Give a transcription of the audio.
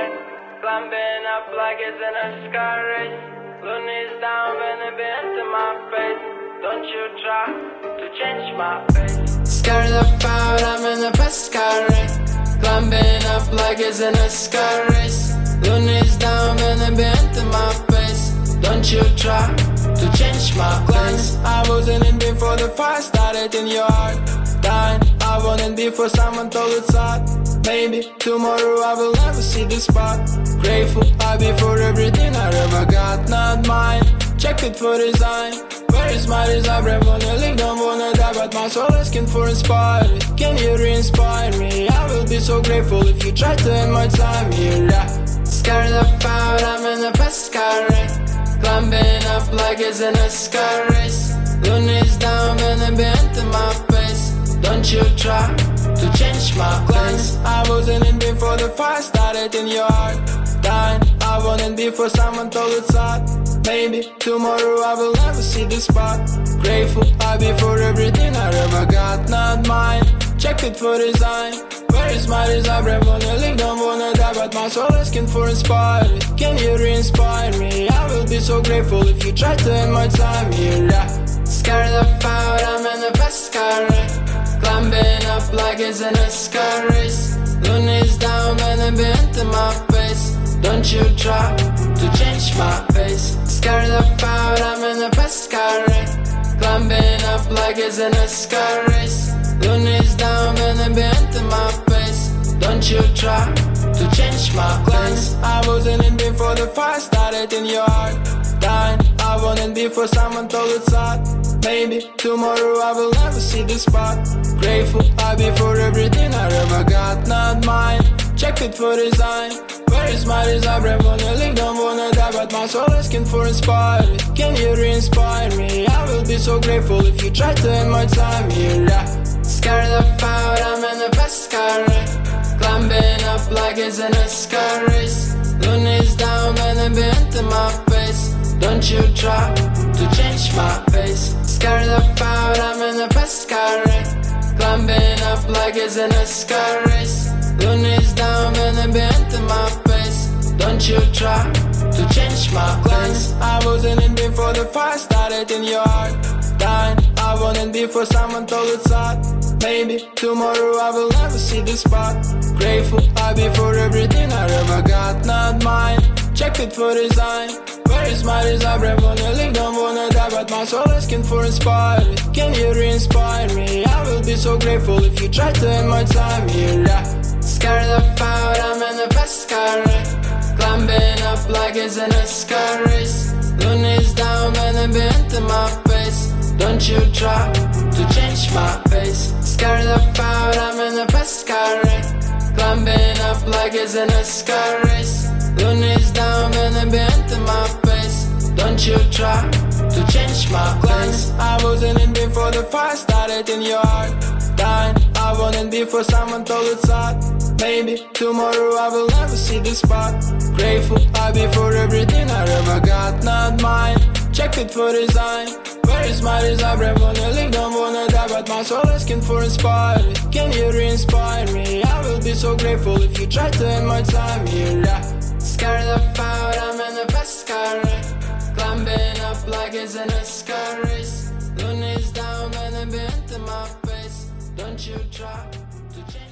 alright. Climbing up like it's in a sky race. Loonies down when they bend to my face. Don't you try to change my face. Scared of out, I'm in a fast car race. Climbing up like it's in a sky race. Loonies down when they bend to my face. Don't you try to change my plans. I wasn't in before the fire started in your heart. Dying, I wanted before someone told it's hot. Maybe tomorrow I will never see the spot. Grateful I'll be for everything I ever got. Not mine, check it for design. Where is my desire? I wanna live, don't wanna die, but my soul asking for inspired. Can you re-inspire me? I will be so grateful if you try to end my time here. Scared of out, I'm in a fast car race. Climbing up like it's in a sky race. Loonies down when they bend to my face. Don't you try to change my plans. I wasn't in before the fire started in your heart. Dying, I wanted before someone told it's hot. Maybe tomorrow I will never see the spot. Grateful I'll be for everything I ever got. Not mine, check it for design. Where is my desire? I wanna live, don't wanna die, but my soul asking for inspired. Can you re-inspire me? I will be so grateful if you try to end my time here. Scared of out, I'm in a fast car race. Climbing up like it's in a sky race. Loonies down when they bend to my face. Don't you try to change my pace. Scared of out, I'm in a fast car race. Climbing up like it's in a sky race. Loonies down when they bend to my face. Don't you try to change my plans. I wasn't in before the fire started in your heart. Dying, I wanted before someone told it's hot. Maybe tomorrow I will never see the spot. Grateful I'll be for everything I ever got. Not mine, check it for design. Where is my desire? I wanna live, don't wanna die, but my soul asking for inspired. Can you re-inspire me? I will be so grateful if you try to end my time here. Scared of out, I'm in a fast car race. Climbing up like it's in a sky race. Loonies down when they bend to my face. Don't you try to change my pace. Scared of out, I'm in a fast car race. Climbing up like it's in a sky race. Loonies down when they bend to my face. Don't you try to change my plans. I wasn't in before the fire started in your heart. Dying, I wanted before someone told it's hot. Maybe tomorrow I will never see the spot. Grateful I'll be for everything I ever got. Not mine, check it for design. Where is my desire? I wanna live, don't wanna die, but my soul asking for inspired. Can you re-inspire me? I will be so grateful if you try to end my time here. Scared of out, I'm in a fast car race. Climbing up like it's in a sky race. Loonies down when they bend to my face. Don't you try to change my pace. Scared of out, I'm in a fast car race. Climbing up like it's in a sky race. Loonies down when they bend to my face. Don't you try to change my plans. I wasn't in before the fire started in your heart. Dying, I wanted before someone told it's hot. Maybe tomorrow I will never see the spot. Grateful I'll be for everything I ever got. Not mine, check it for design. Where is my desire? I wanna live, don't wanna die, but my soul asking for inspired. Can you re-inspire me? I will be so grateful if you try to end my time here. Scared of out, I'm in a fast car race. Climbing up like it's in a sky race. Loonies down when they bend to my face. Don't you try to change